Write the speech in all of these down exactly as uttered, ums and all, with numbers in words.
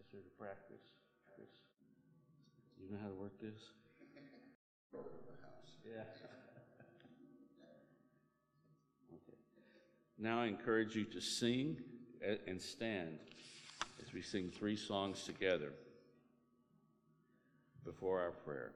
sort of practice. Chris, you know how to work this? Yeah. Okay. Now I encourage you to sing and stand as we sing three songs together before our prayer.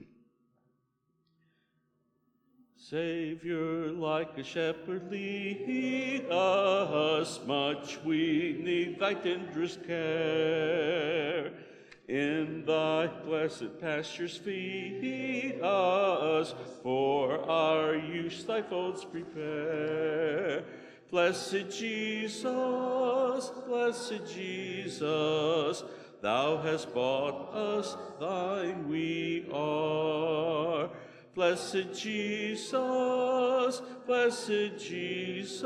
Savior, like a shepherd, lead us, much we need thy tenderest care. In thy blessed pastures feed us, for our use thy folds prepare. Blessed Jesus, blessed Jesus, thou hast bought us, thine we are. Blessed Jesus, blessed Jesus,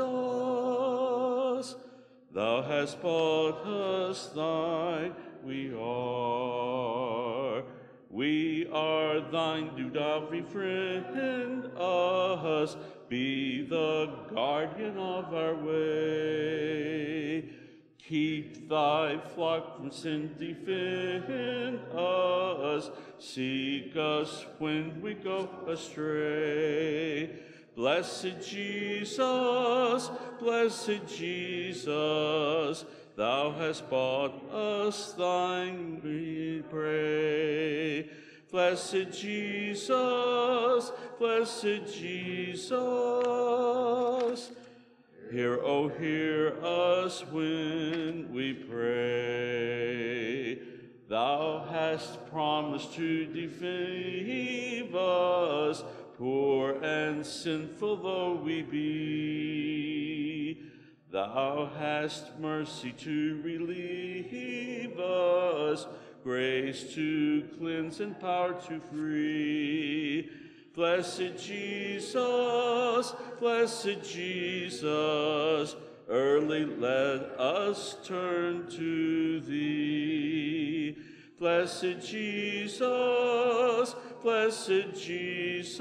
thou hast bought us, thine we are. We are thine, do thou befriend us, be the guardian of our way. Keep thy flock from sin, defend us, seek us when we go astray. Blessed Jesus, blessed Jesus, thou hast bought us, thine we pray. Blessed Jesus, blessed Jesus, hear, oh, hear us when we pray. Thou hast promised to defend us, poor and sinful though we be. Thou hast mercy to relieve us, grace to cleanse and power to free. Blessed Jesus, blessed Jesus, early let us turn to thee. Blessed Jesus, blessed Jesus,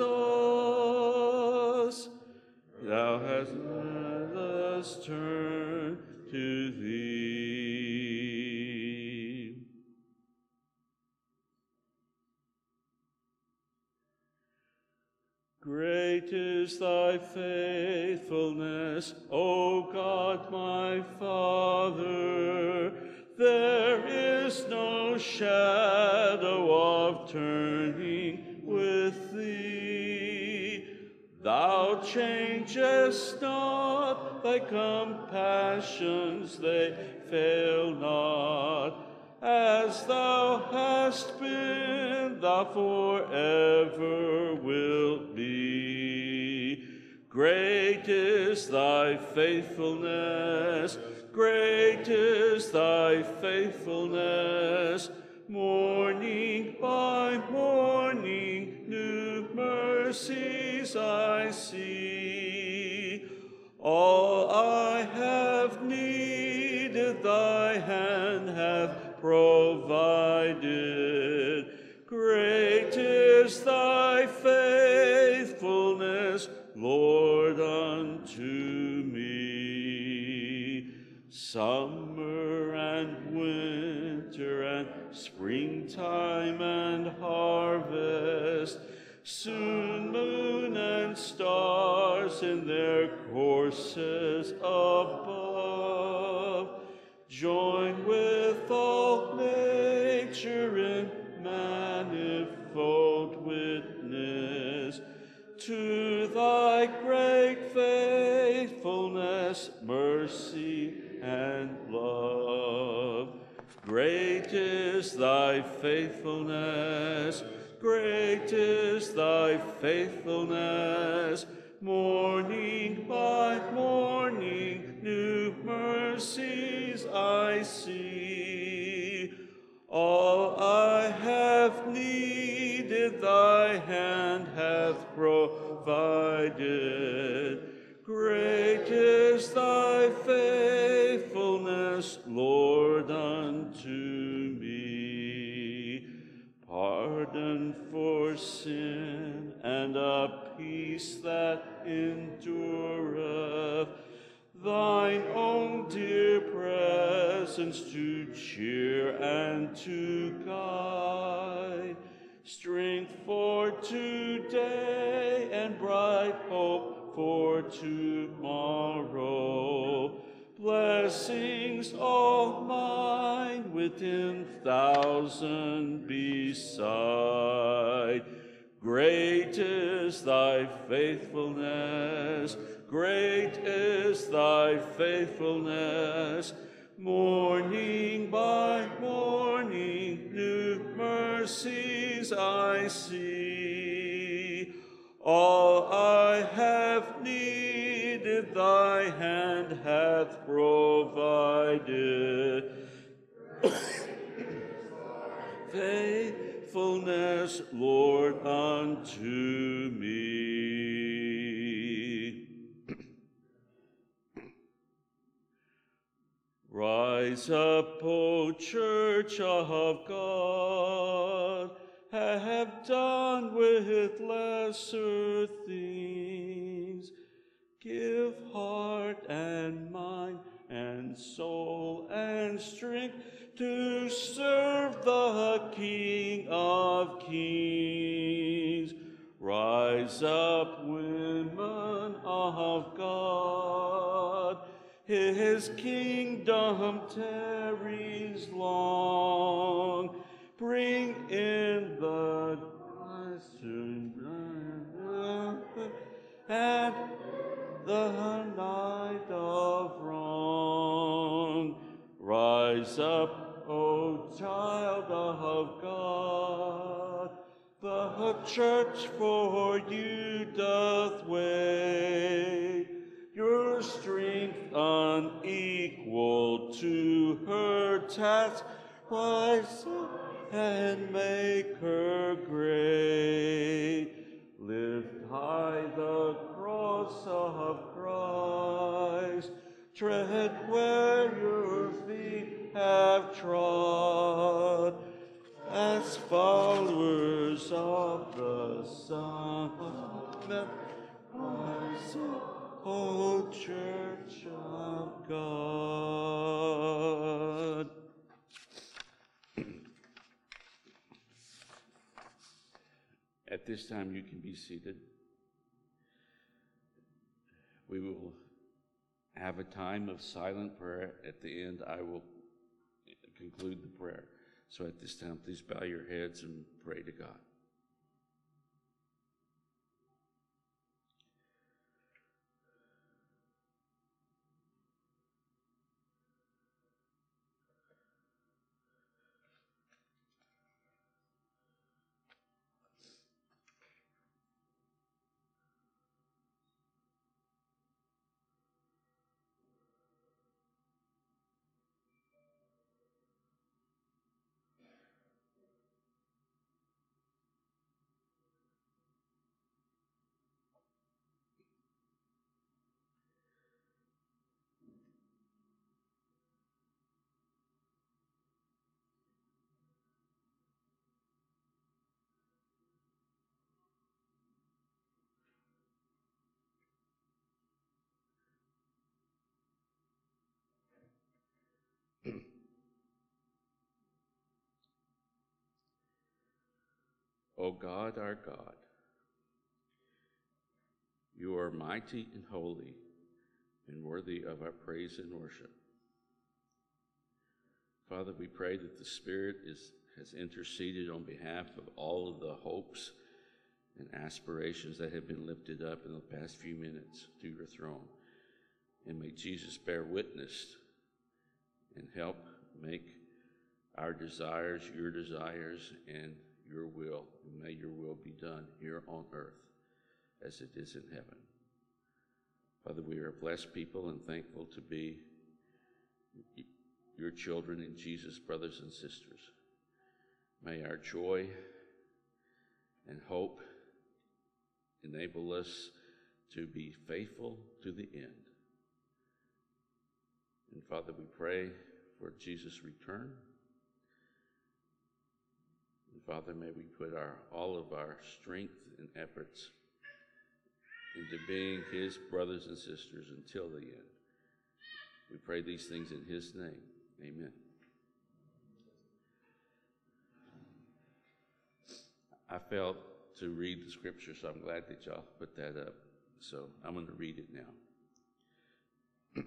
thou hast let us turn to thee. Great is thy faithfulness, O God my Father. There is no shadow of turning with thee. Thou changest not, thy compassions, they fail not. As thou hast been, thou forever wilt be. Great is thy faithfulness, great is thy faithfulness. Morning by morning, new mercies I see. All I have needed, thy hand hath provided. Great is thy faithfulness, Lord, unto me. Summer and winter and springtime and harvest, soon moon and stars in their courses above, join with all nature in manifold witness to thy great faithfulness, mercy, and love. Great is thy faithfulness, great is thy faithfulness. Morning by morning, new mercies I see. All I have needed, thy hand hath provided. Great is thy faithfulness, Lord, unto me. Pardon for sin and a peace that endureth, thine own dear presence to to cheer and to guide, strength for today and bright hope for tomorrow. Blessings all mine with ten thousand beside. Great is thy faithfulness, great is thy faithfulness. Morning by morning, new mercies I see. All I have needed, thy hand hath provided. Faithfulness, Lord, unto me. Rise up, O Church of God, have done with lesser things. Give heart and mind and soul and strength to serve the King of Kings. Rise up, women of God, his kingdom tarries long. Bring in the and the night of wrong. Rise up, O child of God, the church for you doth wait. Your strength unequal to her task, rise up and make her great. Lift high the cross of Christ, tread where your feet have trod. As followers of the Son of Man, rise up, O Church of God. At this time, you can be seated. We will have a time of silent prayer. At the end, I will conclude the prayer. So at this time, please bow your heads and pray to God. O God, our God, you are mighty and holy and worthy of our praise and worship. Father, we pray that the Spirit is, has interceded on behalf of all of the hopes and aspirations that have been lifted up in the past few minutes to your throne. And may Jesus bear witness and help make our desires your desires and your will. And may your will be done here on earth as it is in heaven. Father, we are a blessed people and thankful to be your children in Jesus, brothers and sisters. May our joy and hope enable us to be faithful to the end. And Father, we pray for Jesus' return. And Father, may we put our all of our strength and efforts into being his brothers and sisters until the end. We pray these things in his name. Amen. I failed to read the scripture, so I'm glad that y'all put that up. So I'm going to read it now.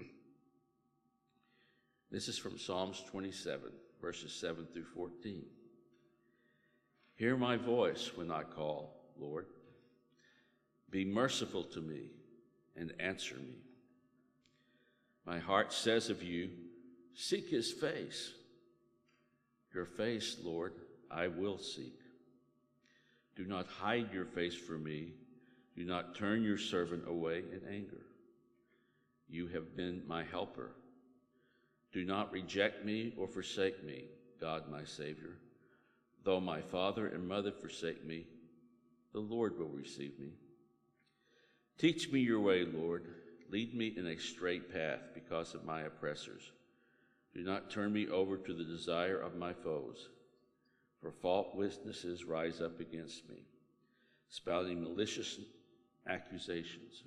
This is from Psalms twenty-seven, verses seven through fourteen. Hear my voice when I call, Lord. Be merciful to me and answer me. My heart says of you, seek his face. Your face, Lord, I will seek. Do not hide your face from me. Do not turn your servant away in anger. You have been my helper. Do not reject me or forsake me, God my Savior. Though my father and mother forsake me, the Lord will receive me. Teach me your way, Lord. Lead me in a straight path because of my oppressors. Do not turn me over to the desire of my foes, for false witnesses rise up against me, spouting malicious accusations.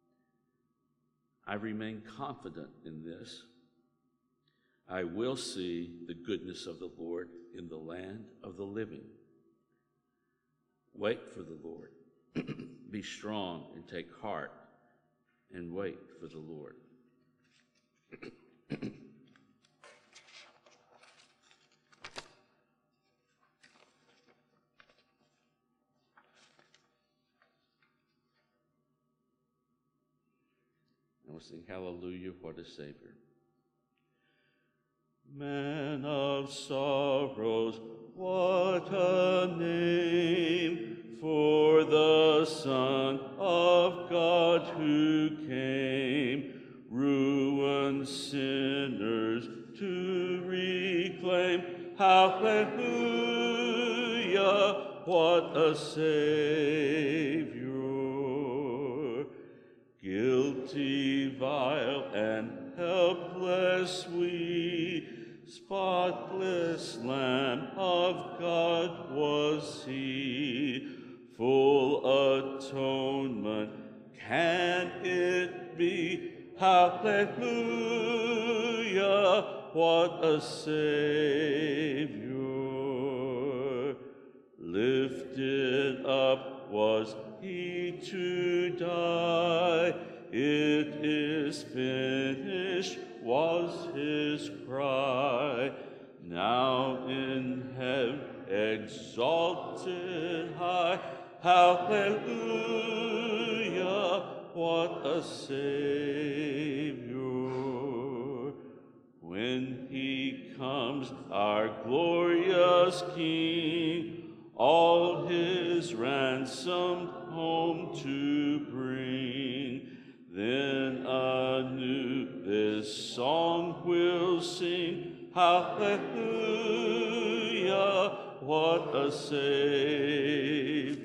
I remain confident in this. I will see the goodness of the Lord in the land of the living. Wait for the Lord. Be strong and take heart and wait for the Lord. And we'll sing Hallelujah, what a Savior. Man of sorrows, what a name for the Son of God who came, ruined sinners to reclaim. Hallelujah, what a Savior. Guilty, vile, and helpless we, spotless Lamb of God was he. Full atonement can it be? Hallelujah, what a Savior. Lifted up was he to die. It is finished was his cry. Now in heaven exalted high, hallelujah, what a Savior. When he comes, our glorious King, all his ransomed home to bring, then anew this song we'll sing, hallelujah, what a Savior.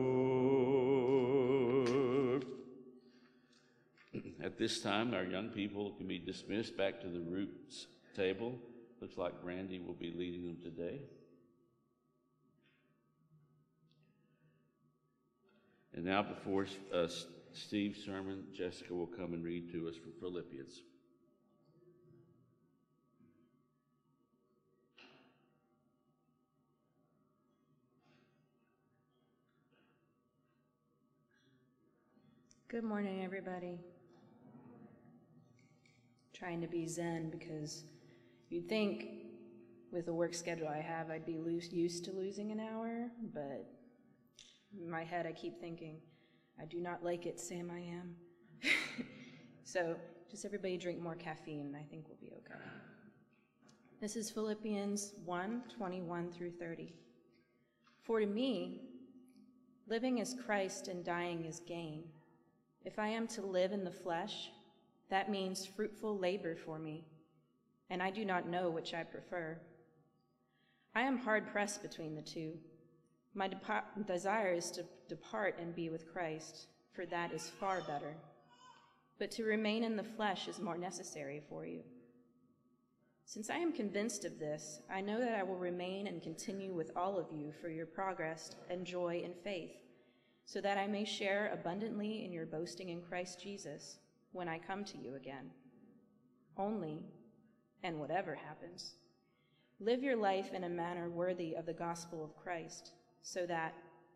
At this time, our young people can be dismissed back to the roots table. Looks like Randy will be leading them today. And now before uh, Steve's sermon, Jessica will come and read to us from Philippians. Good morning, everybody. Trying to be zen because you'd think with the work schedule I have, I'd be loose, used to losing an hour, but in my head I keep thinking, I do not like it, Sam, I am. So just everybody drink more caffeine and I think we'll be okay. This is Philippians one, twenty-one through thirty. For to me, living is Christ and dying is gain. If I am to live in the flesh, that means fruitful labor for me, and I do not know which I prefer. I am hard-pressed between the two. My de- desire is to depart and be with Christ, for that is far better. But to remain in the flesh is more necessary for you. Since I am convinced of this, I know that I will remain and continue with all of you for your progress and joy in faith, so that I may share abundantly in your boasting in Christ Jesus when I come to you again. Only, and whatever happens, live your life in a manner worthy of the gospel of Christ, so that,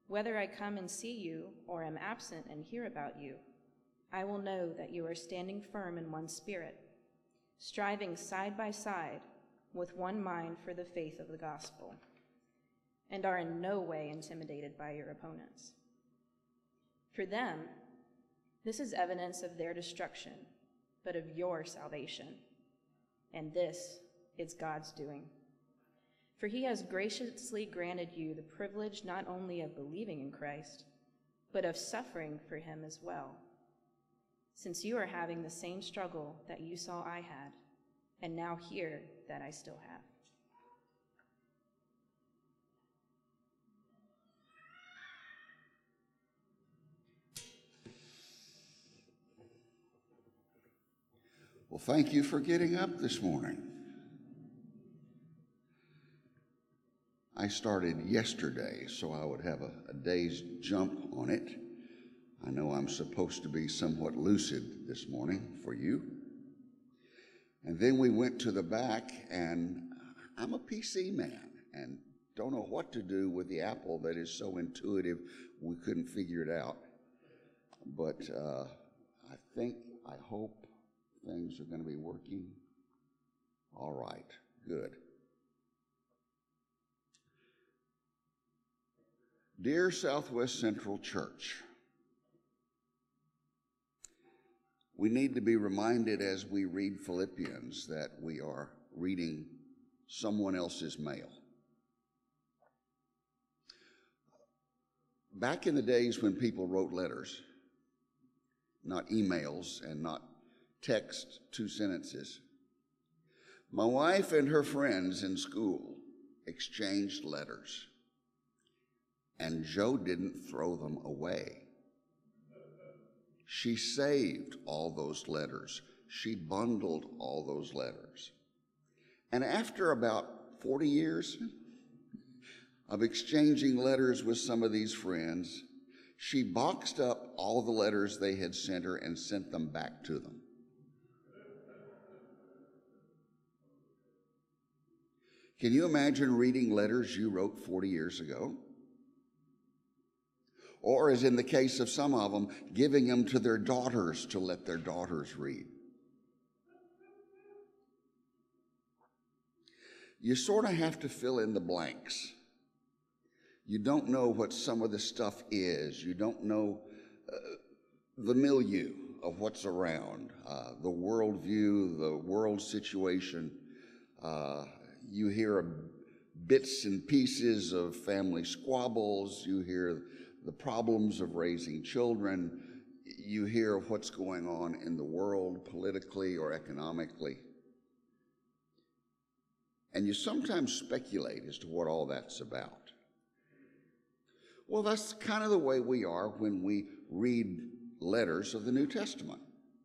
Whether I come and see you or am absent and hear about you, I will know that you are standing firm in one spirit, striving side by side with one mind for the faith of the gospel, and are in no way intimidated by your opponents. For them, this is evidence of their destruction, but of your salvation, and this is God's doing. For he has graciously granted you the privilege not only of believing in Christ, but of suffering for him as well, since you are having the same struggle that you saw I had, and now hear that I still have. Well, thank you for getting up this morning. I started yesterday, so I would have a, a day's jump on it. I know I'm supposed to be somewhat lucid this morning for you. And then we went to the back, and I'm a P C man and don't know what to do with the Apple that is so intuitive we couldn't figure it out. But uh, I think, I hope things are going to be working all right. Good. Dear Southwest Central Church, we need to be reminded as we read Philippians that we are reading someone else's mail. Back in the days when people wrote letters, not emails and not text two sentences, my wife and her friends in school exchanged letters. And Joe didn't throw them away. She saved all those letters. She bundled all those letters. And after about forty years of exchanging letters with some of these friends, she boxed up all the letters they had sent her and sent them back to them. Can you imagine reading letters you wrote forty years ago? Or, as in the case of some of them, giving them to their daughters to let their daughters read. You sort of have to fill in the blanks. You don't know what some of the stuff is. You don't know uh, the milieu of what's around, uh, the worldview, the world situation. Uh, you hear bits and pieces of family squabbles. You hear the problems of raising children. You hear of what's going on in the world politically or economically. And you sometimes speculate as to what all that's about. Well, that's kind of the way we are when we read letters of the New Testament.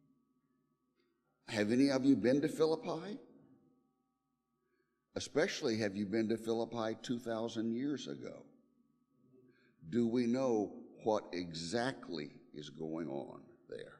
Have any of you been to Philippi? Especially, have you been to Philippi two thousand years ago? Do we know what exactly is going on there?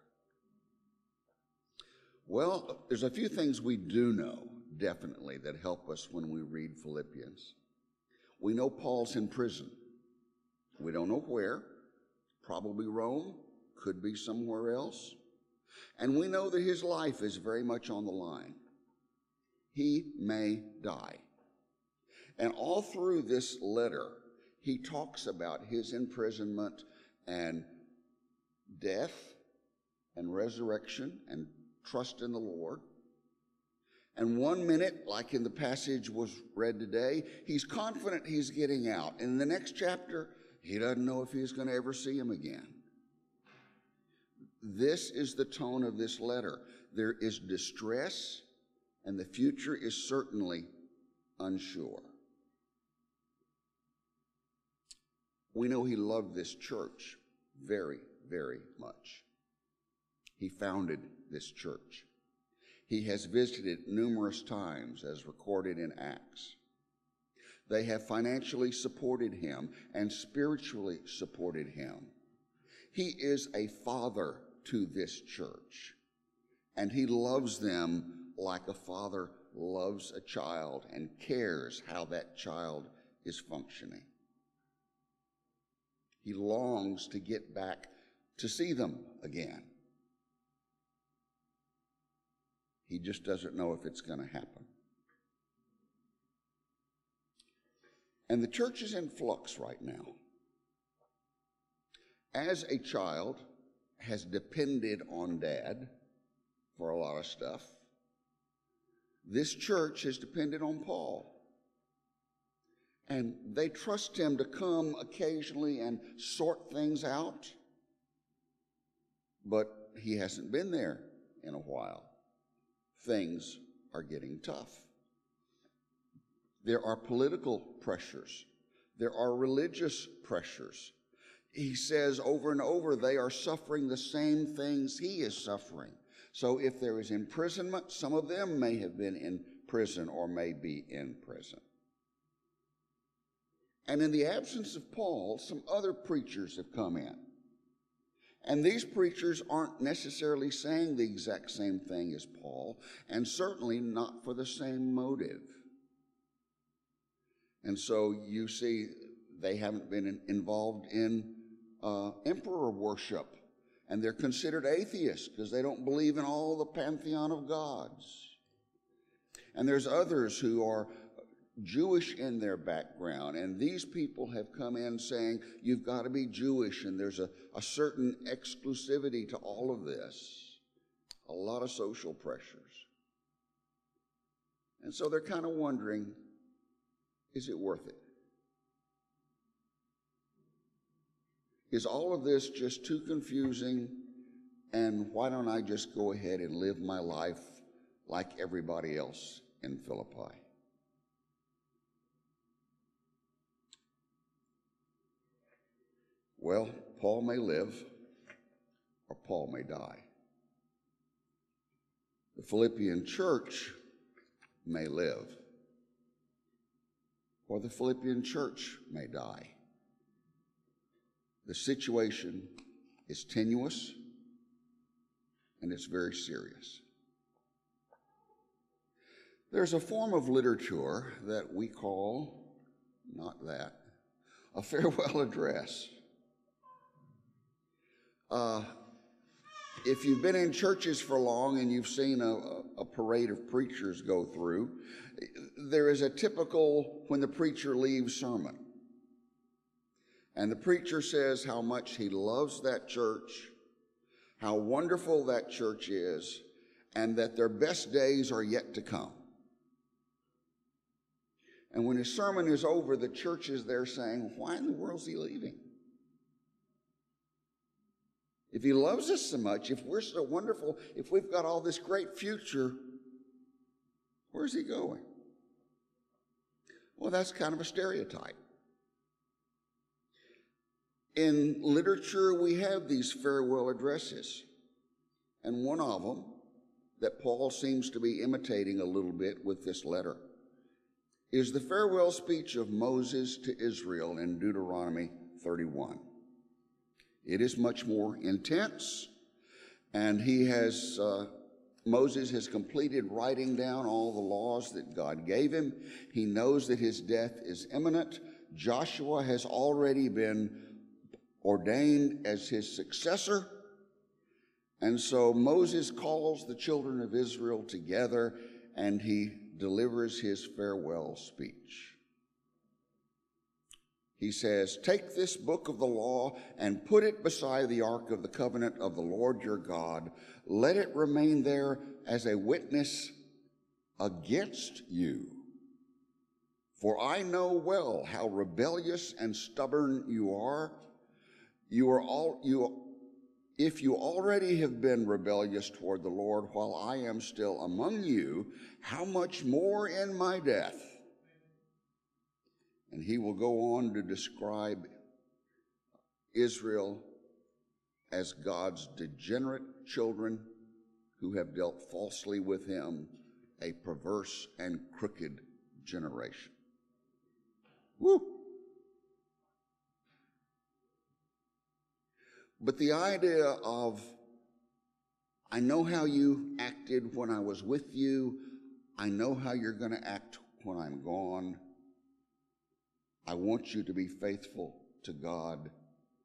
Well, there's a few things we do know, definitely, that help us when we read Philippians. We know Paul's in prison. We don't know where. Probably Rome. Could be somewhere else. And we know that his life is very much on the line. He may die. And all through this letter, he talks about his imprisonment and death and resurrection and trust in the Lord. And one minute, like in the passage was read today, he's confident he's getting out. And in the next chapter, he doesn't know if he's going to ever see him again. This is the tone of this letter. There is distress, and the future is certainly unsure. We know he loved this church very, very much. He founded this church. He has visited numerous times, as recorded in Acts. They have financially supported him and spiritually supported him. He is a father to this church, and he loves them like a father loves a child and cares how that child is functioning. He longs to get back to see them again. He just doesn't know if it's going to happen. And the church is in flux right now. As a child has depended on Dad for a lot of stuff, this church has depended on Paul. And they trust him to come occasionally and sort things out. But he hasn't been there in a while. Things are getting tough. There are political pressures. There are religious pressures. He says over and over they are suffering the same things he is suffering. So if there is imprisonment, some of them may have been in prison or may be in prison. And in the absence of Paul, some other preachers have come in. And these preachers aren't necessarily saying the exact same thing as Paul, and certainly not for the same motive. And so you see they haven't been in, involved in uh, emperor worship, and they're considered atheists because they don't believe in all the pantheon of gods. And there's others who are Jewish in their background, and these people have come in saying you've got to be Jewish, and there's a, a certain exclusivity to all of this, a lot of social pressures. And so they're kind of wondering, is it worth it? Is all of this just too confusing, and why don't I just go ahead and live my life like everybody else in Philippi? Well, Paul may live, or Paul may die. The Philippian church may live, or the Philippian church may die. The situation is tenuous, and it's very serious. There's a form of literature that we call, not that, a farewell address. Uh, if you've been in churches for long and you've seen a, a parade of preachers go through, there is a typical when the preacher leaves sermon. And the preacher says how much he loves that church, how wonderful that church is, and that their best days are yet to come. And when his sermon is over, the church is there saying, why in the world is he leaving? If he loves us so much, if we're so wonderful, if we've got all this great future, where's he going? Well, that's kind of a stereotype. In literature, we have these farewell addresses. And one of them that Paul seems to be imitating a little bit with this letter is the farewell speech of Moses to Israel in Deuteronomy thirty-one. It is much more intense, and he has, uh, Moses has completed writing down all the laws that God gave him. He knows that his death is imminent. Joshua has already been ordained as his successor. And so Moses calls the children of Israel together, and he delivers his farewell speech. He says, take this book of the law and put it beside the ark of the covenant of the Lord your God. Let it remain there as a witness against you. For I know well how rebellious and stubborn you are. You are all, you, if you already have been rebellious toward the Lord while I am still among you, how much more in my death? And he will go on to describe Israel as God's degenerate children who have dealt falsely with him, a perverse and crooked generation. Woo! But the idea of, I know how you acted when I was with you, I know how you're going to act when I'm gone. I want you to be faithful to God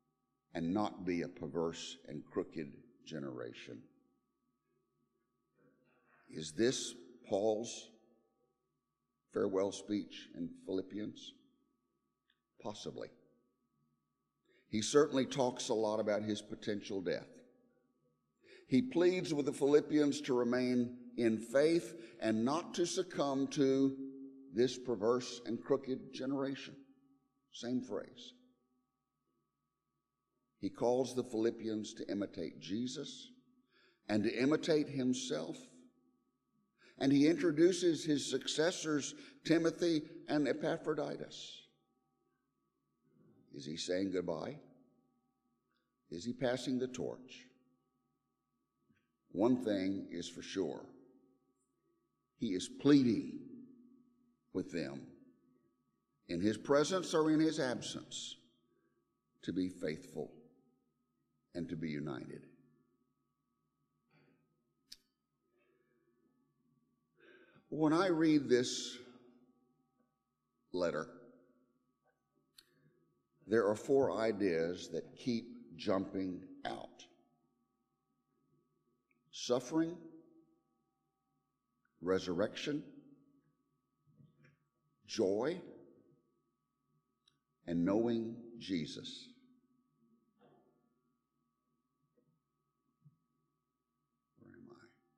and not be a perverse and crooked generation. Is this Paul's farewell speech in Philippians? Possibly. He certainly talks a lot about his potential death. He pleads with the Philippians to remain in faith and not to succumb to this perverse and crooked generation. Same phrase. He calls the Philippians to imitate Jesus and to imitate himself. And he introduces his successors, Timothy and Epaphroditus. Is he saying goodbye? Is he passing the torch? One thing is for sure. He is pleading with them, in his presence or in his absence, to be faithful and to be united. When I read this letter, there are four ideas that keep jumping out: suffering, resurrection, joy, and knowing Jesus. Where am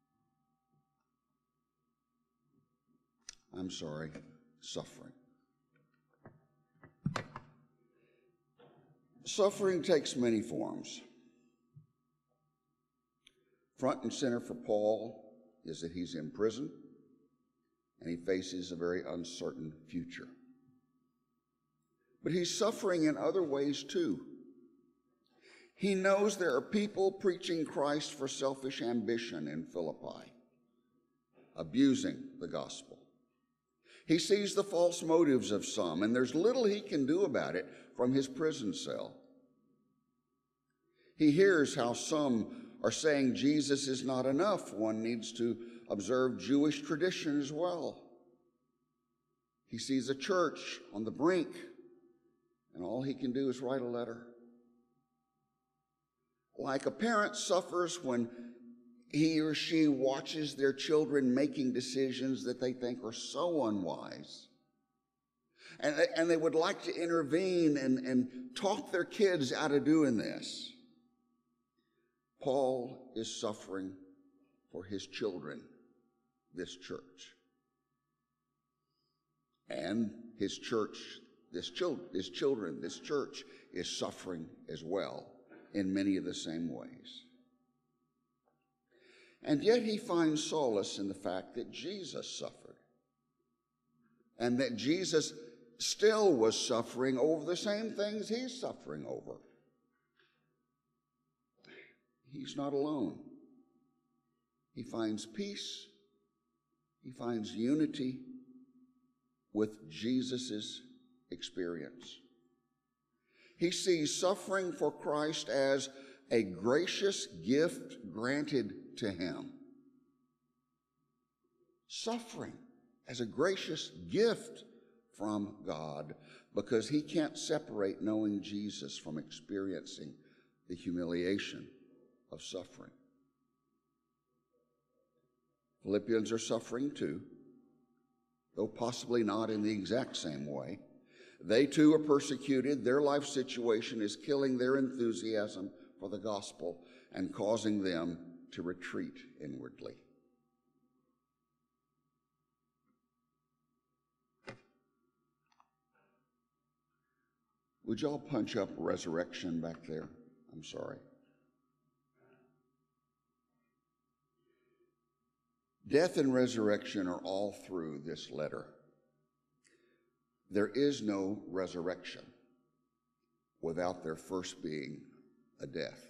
I? I'm sorry, suffering. Suffering takes many forms. Front and center for Paul is that he's in prison and he faces a very uncertain future. But he's suffering in other ways too. He knows there are people preaching Christ for selfish ambition in Philippi, abusing the gospel. He sees the false motives of some, and there's little he can do about it from his prison cell. He hears how some are saying Jesus is not enough. One needs to observe Jewish tradition as well. He sees a church on the brink, and all he can do is write a letter. Like a parent suffers when he or she watches their children making decisions that they think are so unwise. And they, and they would like to intervene and, and talk their kids out of doing this. Paul is suffering for his children, this church. And his church, this chil- his children, this church is suffering as well in many of the same ways. And yet he finds solace in the fact that Jesus suffered, and that Jesus still was suffering over the same things he's suffering over. He's not alone. He finds peace. He finds unity with Jesus' experience. He sees suffering for Christ as a gracious gift granted to him. Suffering as a gracious gift from God, because he can't separate knowing Jesus from experiencing the humiliation of suffering. Philippians are suffering too, though possibly not in the exact same way. They too are persecuted. Their life situation is killing their enthusiasm for the gospel and causing them to retreat inwardly. Would y'all punch up resurrection back there? I'm sorry. Death and resurrection are all through this letter. There is no resurrection without there first being a death.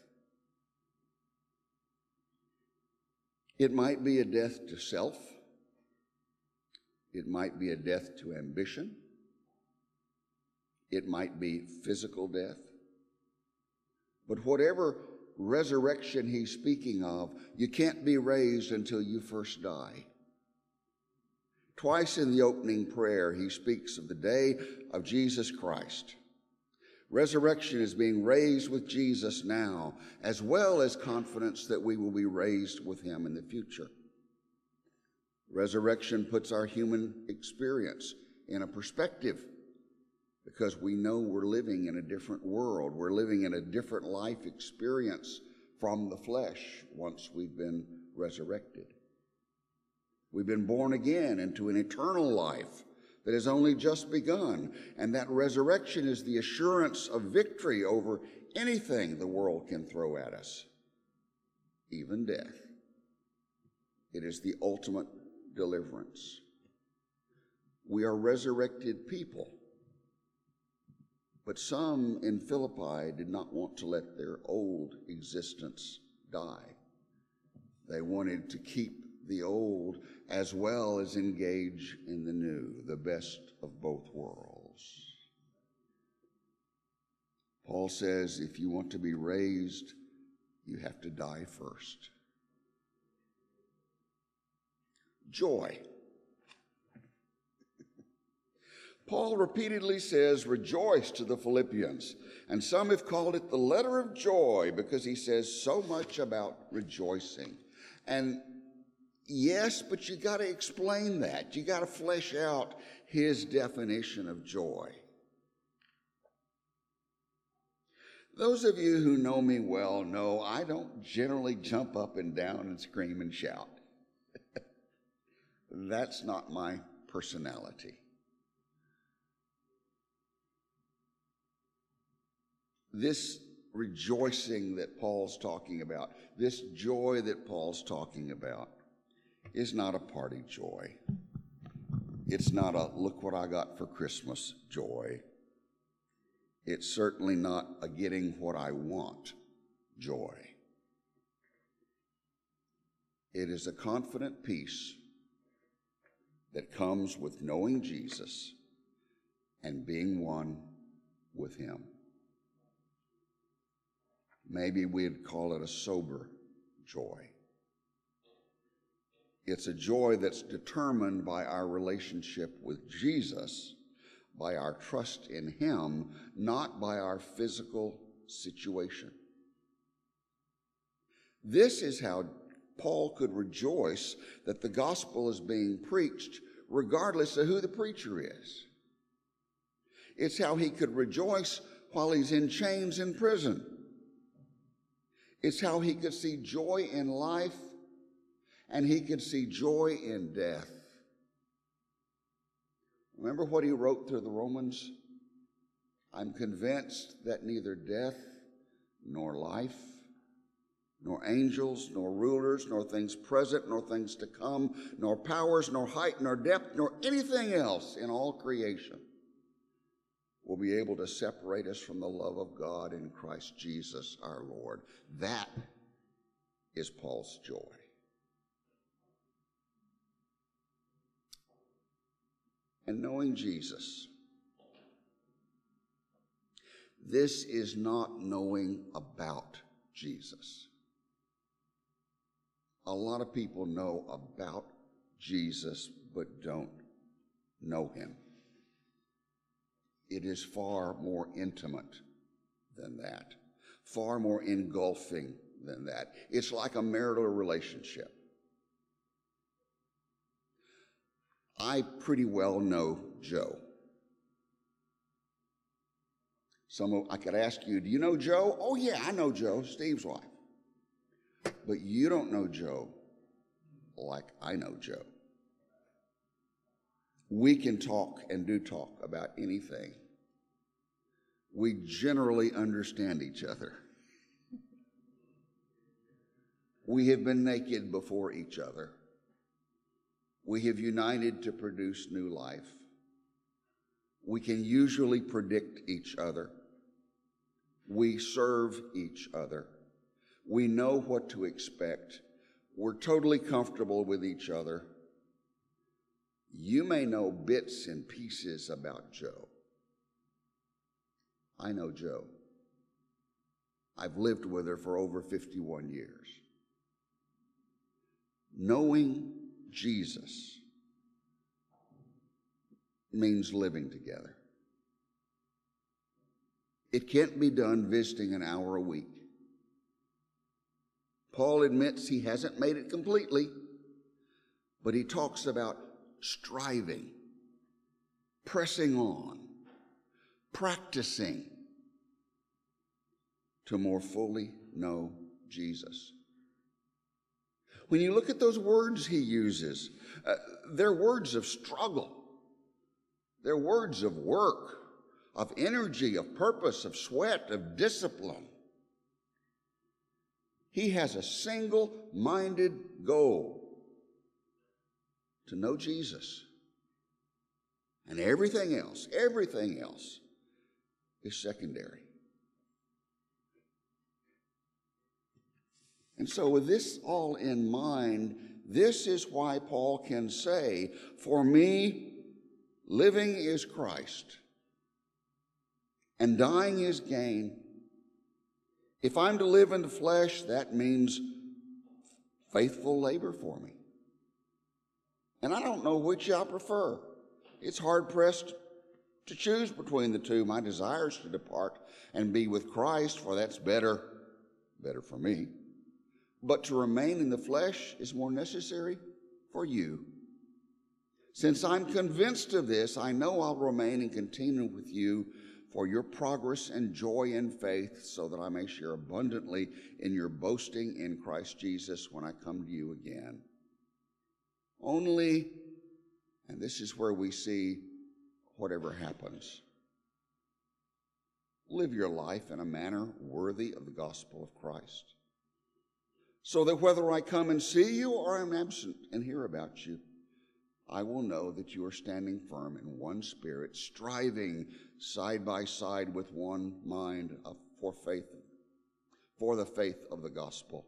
It might be a death to self. It might be a death to ambition. It might be physical death. But whatever resurrection he's speaking of, you can't be raised until you first die. Twice in the opening prayer, he speaks of the day of Jesus Christ, Resurrection is being raised with Jesus now, as well as confidence that we will be raised with him in the future. Resurrection puts our human experience in a perspective because we know we're living in a different world. We're living in a different life experience from the flesh once we've been resurrected. We've been born again into an eternal life that has only just begun, and that resurrection is the assurance of victory over anything the world can throw at us, even death. It is the ultimate deliverance. We are resurrected people, but some in Philippi did not want to let their old existence die. They wanted to keep the old as well as engage in the new, the best of both worlds. Paul says if you want to be raised, you have to die first. Joy. Paul repeatedly says, rejoice to the Philippians. And some have called it the letter of joy because he says so much about rejoicing. And yes, but you got to explain that. You got to flesh out his definition of joy. Those of you who know me well know I don't generally jump up and down and scream and shout. That's not my personality. This rejoicing that Paul's talking about, this joy that Paul's talking about, is not a party joy. It's not a look what I got for Christmas joy. It's certainly not a getting what I want joy. It is a confident peace that comes with knowing Jesus and being one with him. Maybe we'd call it a sober joy. It's a joy that's determined by our relationship with Jesus, by our trust in him, not by our physical situation. This is how Paul could rejoice that the gospel is being preached regardless of who the preacher is. It's how he could rejoice while he's in chains in prison. It's how he could see joy in life and he could see joy in death. Remember what he wrote to the Romans? I'm convinced that neither death nor life, nor angels, nor rulers, nor things present, nor things to come, nor powers, nor height, nor depth, nor anything else in all creation will be able to separate us from the love of God in Christ Jesus our Lord. That is Paul's joy. And knowing Jesus, this is not knowing about Jesus. A lot of people know about Jesus but don't know him. It is far more intimate than that, far more engulfing than that. It's like a marital relationship. I pretty well know Joe. Some of, I could ask you, do you know Joe? Oh yeah, I know Joe, Steve's wife. But you don't know Joe like I know Joe. We can talk and do talk about anything. We generally understand each other. We have been naked before each other. We have united to produce new life. We can usually predict each other. We serve each other. We know what to expect. We're totally comfortable with each other. You may know bits and pieces about Joe. I know Joe. I've lived with her for over fifty-one years. Knowing Jesus means living together. It can't be done visiting an hour a week. Paul admits he hasn't made it completely, but he talks about striving, pressing on, practicing to more fully know Jesus. When you look at those words he uses, uh, they're words of struggle. They're words of work, of energy, of purpose, of sweat, of discipline. He has a single-minded goal to know Jesus. And everything else, everything else is secondary. And so with this all in mind, this is why Paul can say, for me, living is Christ, and dying is gain. If I'm to live in the flesh, that means faithful labor for me. And I don't know which I prefer. It's hard-pressed to choose between the two. My desire is to depart and be with Christ, for that's better, better for me. But to remain in the flesh is more necessary for you. Since I'm convinced of this, I know I'll remain and continue with you for your progress and joy in faith, so that I may share abundantly in your boasting in Christ Jesus when I come to you again. Only, and this is where we see whatever happens, live your life in a manner worthy of the gospel of Christ, so that whether I come and see you or am absent and hear about you, I will know that you are standing firm in one spirit, striving side by side with one mind for faith, for the faith of the gospel,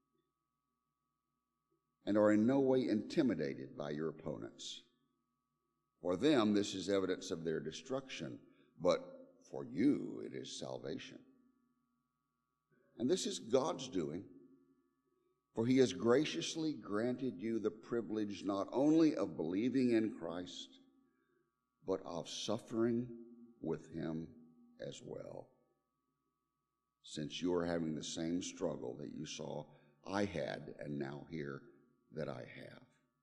and are in no way intimidated by your opponents. For them, this is evidence of their destruction, but for you, it is salvation. And this is God's doing, for he has graciously granted you the privilege not only of believing in Christ, but of suffering with him as well, since you are having the same struggle that you saw I had and now hear that I have.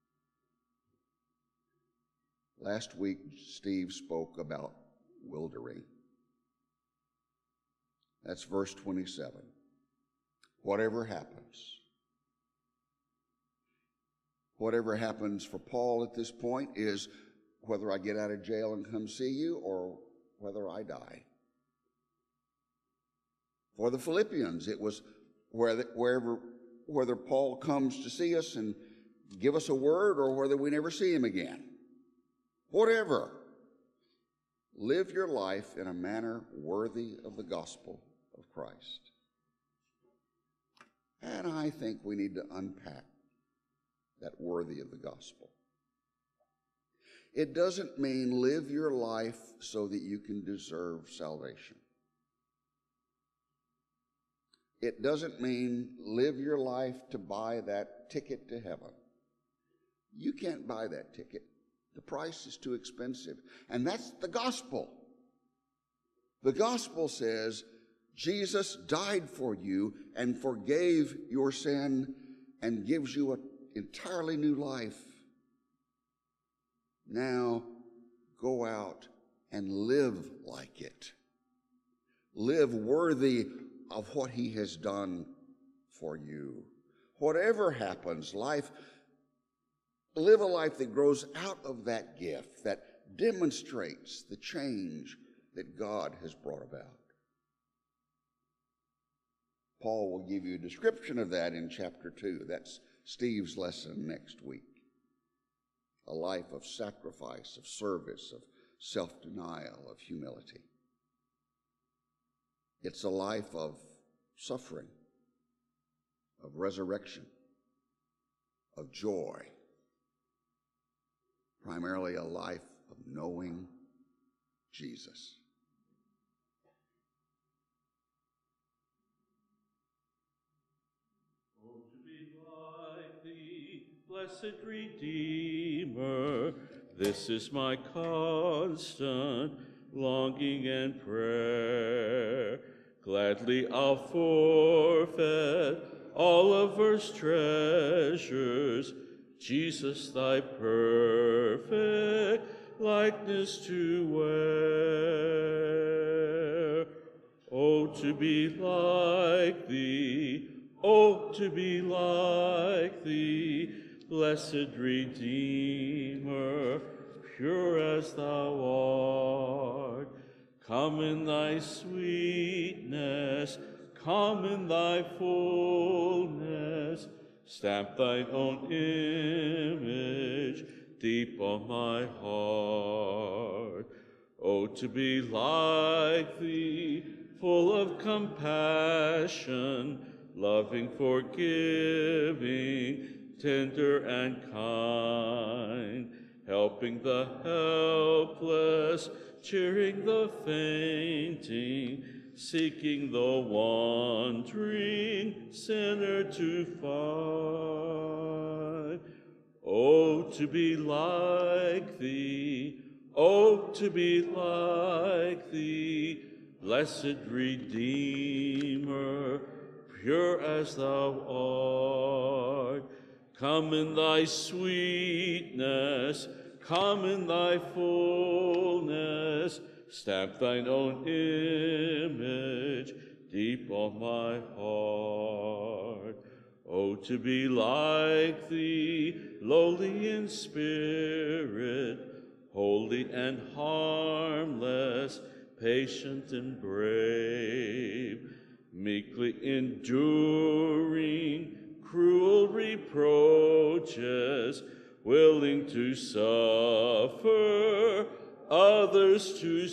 Last week, Steve spoke about wildering. That's verse twenty-seven. Whatever happens, whatever happens for Paul at this point is whether I get out of jail and come see you or whether I die. For the Philippians, it was wherever, whether Paul comes to see us and give us a word or whether we never see him again. Whatever. Live your life in a manner worthy of the gospel of Christ. And I think we need to unpack that worthy of the gospel. It doesn't mean live your life so that you can deserve salvation. It doesn't mean live your life to buy that ticket to heaven. You can't buy that ticket. The price is too expensive. And that's the gospel. The gospel says Jesus died for you and forgave your sin and gives you an entirely new life. Now go out and live like it. Live worthy of what he has done for you. Whatever happens, life, live a life that grows out of that gift, that demonstrates the change that God has brought about. Paul will give you a description of that in chapter two. That's Steve's lesson next week. A life of sacrifice, of service, of self-denial, of humility. It's a life of suffering, of resurrection, of joy. Primarily a life of knowing Jesus. Oh, to be like thee, blessed Redeemer, this is my constant longing and prayer. Gladly I'll forfeit all of earth's treasures, Jesus, thy perfect likeness to wear. Oh, to be like thee, oh, to be like thee, blessed Redeemer, pure as thou art. Come in thy sweetness, come in thy fullness, stamp thine own image deep on my heart. Oh, to be like thee, full of compassion, loving, forgiving, tender and kind, helping the helpless, cheering the fainting, seeking the wandering sinner to find. Oh, to be like thee, oh, to be like thee, blessed Redeemer, pure as thou art. Come in thy sweetness, come in thy fullness, stamp thine own image deep on my heart. Oh, to be like thee, lowly in spirit, holy and harmless, patient and brave, meekly enduring cruel reproaches, willing to suffer, others to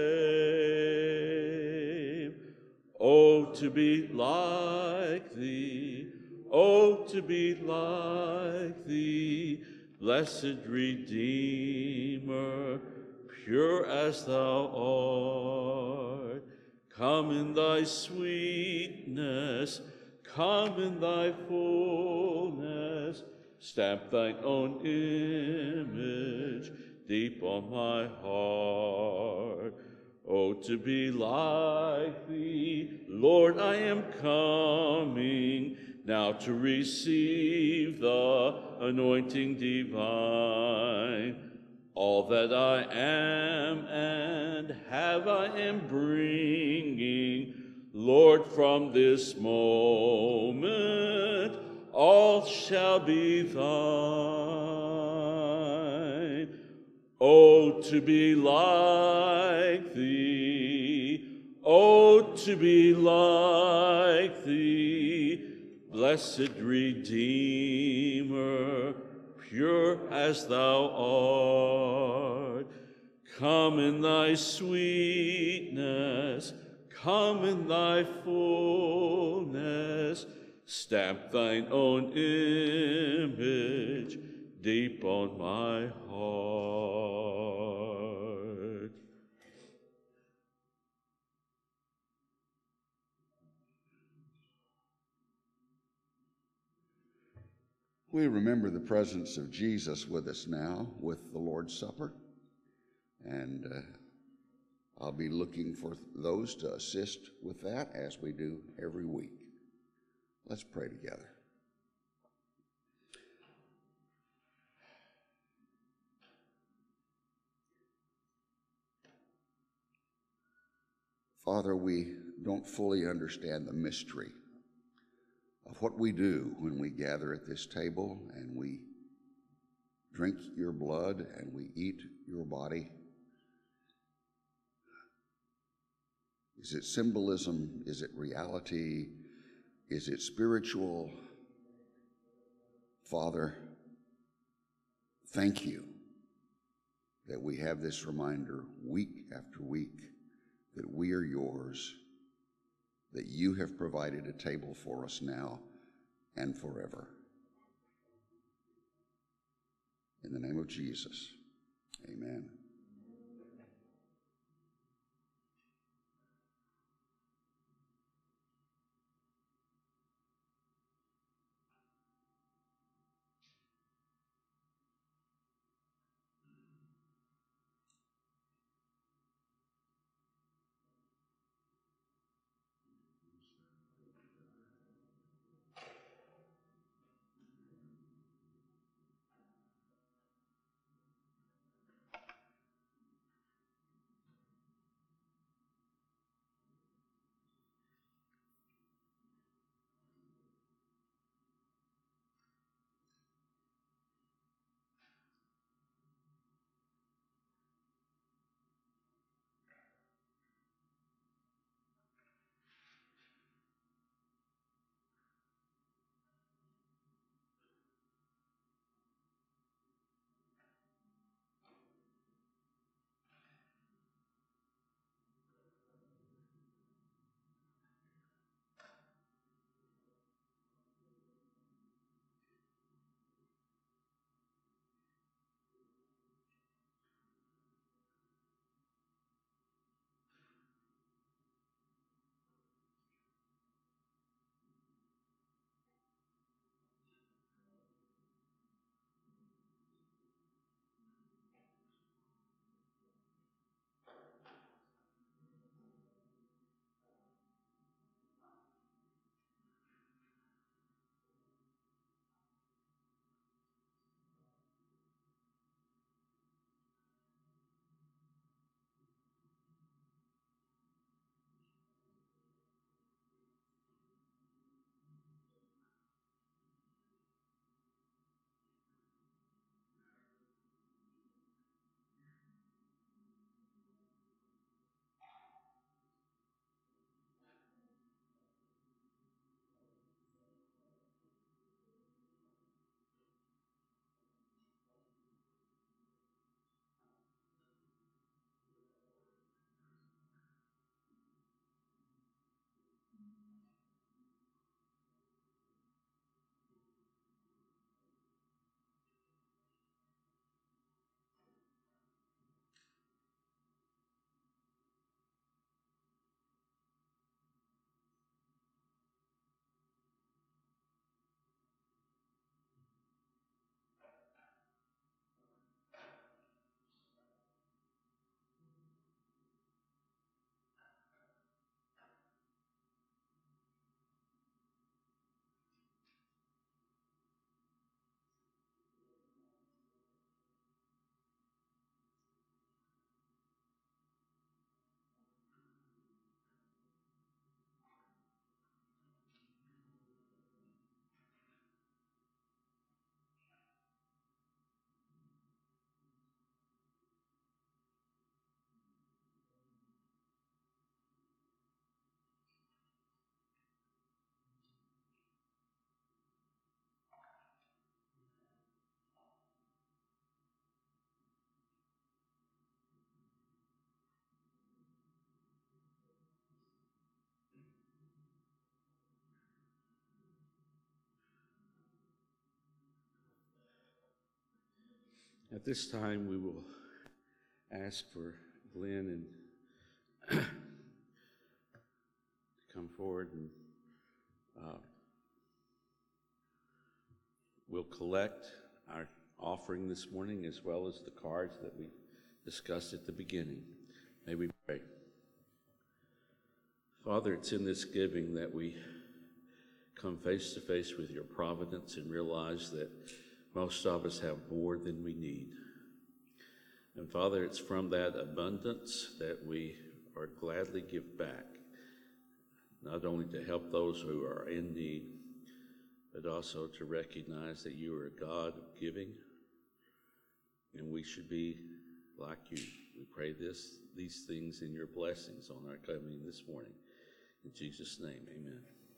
save. Oh, to be like thee, oh, to be like thee, blessed Redeemer, pure as thou art. Come in thy sweetness, come in thy fullness, stamp thine own image deep on my heart. Oh, to be like thee, Lord, I am coming now to receive the anointing divine. All that I am and have I am bringing, Lord, from this moment all shall be thine. Oh, to be like thee, oh, to be like thee, blessed Redeemer, pure as thou art. Come in thy sweetness, come in thy fullness, stamp thine own image deep on my heart. We remember the presence of Jesus with us now with the Lord's Supper, and uh, I'll be looking for those to assist with that as we do every week. Let's pray together. Father, we don't fully understand the mystery of what we do when we gather at this table and we drink your blood and we eat your body. Is it symbolism? Is it reality? Is it spiritual? Father, thank you that we have this reminder week after week that we are yours, that you have provided a table for us now and forever. In the name of Jesus, amen. At this time, we will ask for Glenn and to come forward, and uh, we'll collect our offering this morning as well as the cards that we discussed at the beginning. May we pray. Father, it's in this giving that we come face to face with your providence and realize that most of us have more than we need. And Father, it's from that abundance that we are gladly give back, not only to help those who are in need, but also to recognize that you are a God of giving, and we should be like you. We pray this, these things in your blessings on our coming this morning. In Jesus' name, amen.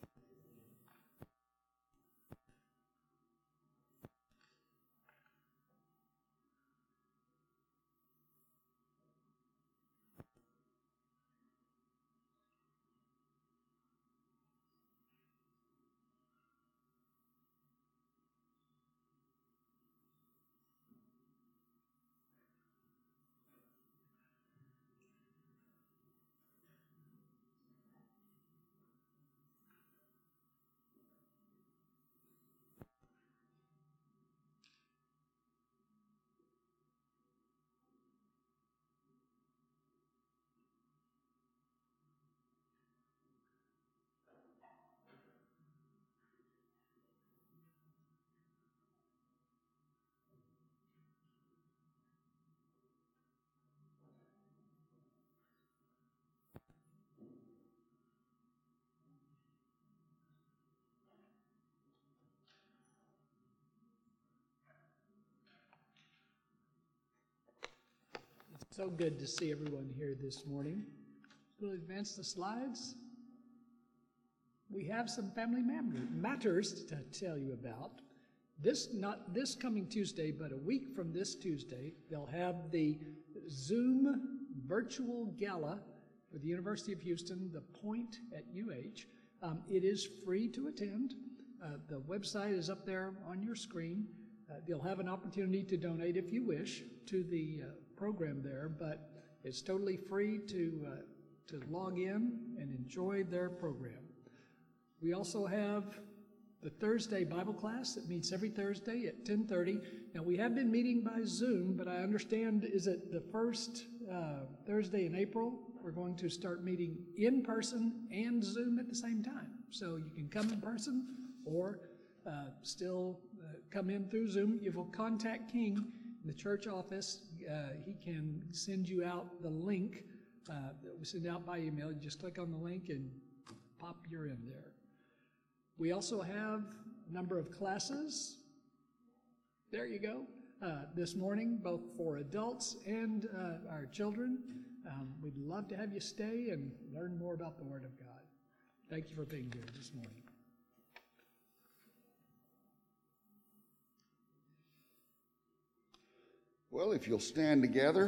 So good to see everyone here this morning. We'll advance the slides. We have some family matters to tell you about. This, not this coming Tuesday, but a week from this Tuesday, they'll have the Zoom virtual gala for the University of Houston, the Point at U H. Um, it is free to attend. Uh, the website is up there on your screen. Uh, you'll have an opportunity to donate if you wish to the uh, program there, but it's totally free to uh, to log in and enjoy their program. We also have the Thursday Bible class that meets every Thursday at ten thirty. Now, we have been meeting by Zoom, but I understand, is it the first uh, Thursday in April? We're going to start meeting in person and Zoom at the same time. So you can come in person or uh, still uh, come in through Zoom. You will contact King in the church office. Uh, he can send you out the link uh, that we send out by email. You just click on the link and pop your in there. We also have a number of classes. There you go. Uh, this morning, both for adults and uh, our children. Um, we'd love to have you stay and learn more about the Word of God. Thank you for being here this morning. Well, if you'll stand together.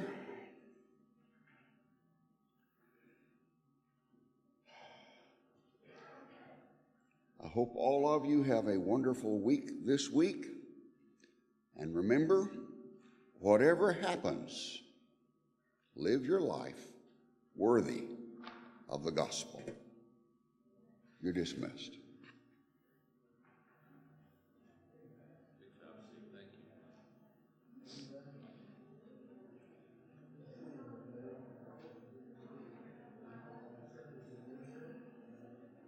I hope all of you have a wonderful week this week. And remember, whatever happens, live your life worthy of the gospel. You're dismissed.